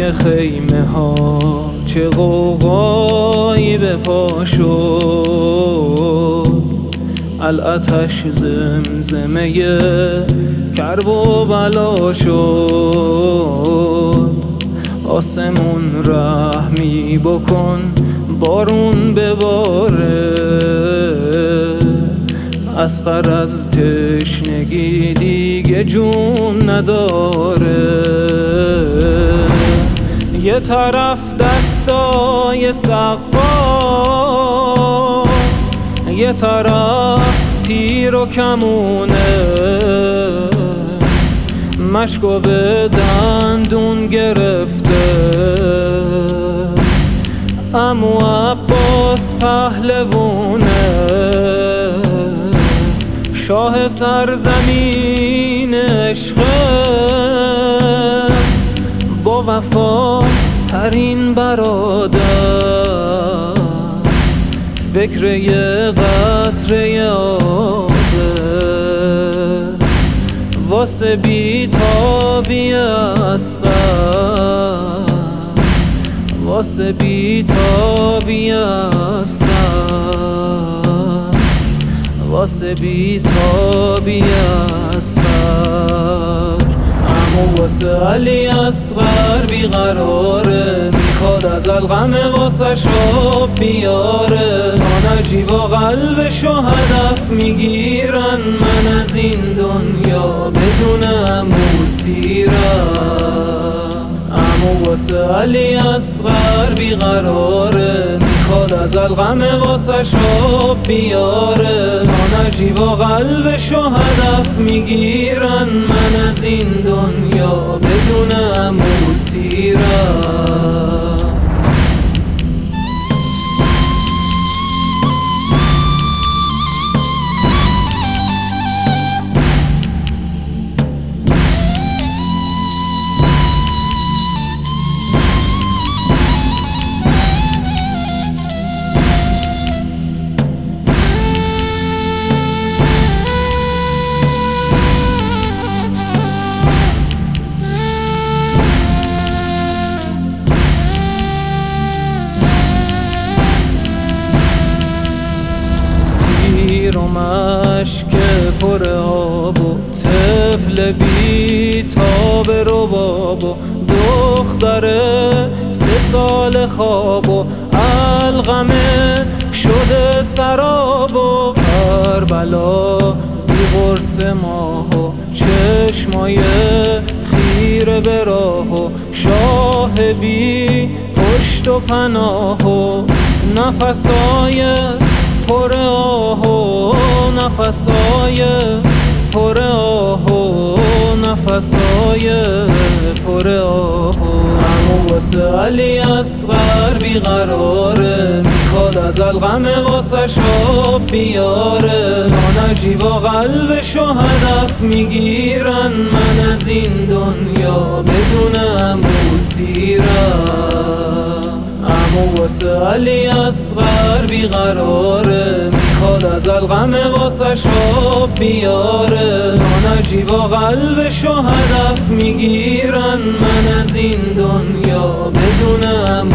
توی خیمه ها چه غوغایی به پا شد، الاتش زمزمه کرب و بلا شد. آسمون رحمی بکن بارون بباره، اصغر از تشنگی دیگه جون نداره. یه طرف دستای سقا، یه طرف تیر و کمونه، مشکو به دندون گرفته. عمو عباس پهلوونه، شاه سرزمین عشقه، با وفا ترین برادر، فکر یه قطره آبه، واسه بی‌تابی اصغر، واسه بی‌تابی اصغر، واسه بی‌تابی اصغر. اما واسه علی اصغر بیقراره، میخواد از الغم واسه شاب بیاره. نجیبا قلبشو هدف میگیرن، من از این دنیا بدون عمو سیرم. اما واسه علی اصغر بیقراره، میخواد از الغم واسه شاب بیاره. نجیبا قلبشو هدف میگیرن، من از این دنیا بدون عمو سیرم. مشک پر آب و طفل بی تاب رباب و دختر 3 سال خواب و الغمه شده سراب و کربلا بی قرص ماه و چشمای خیره به راه و شاه بی پشت و پناه و نفسای پر آه و نفسای پر آه و نفسای پر آه. اما واسه علی اصغر بیقراره، میخواد از الغم واسه شاب بیاره. نجیبا قلبشو هدف میگیرن، من از این دنیا بدون عمو سیرم. اما واسه علی اصغر بیقراره، میخواد از الغم واسه شاب بیاره. نجیبا قلبشو هدف میگیرن، من از این دنیا بدون عمو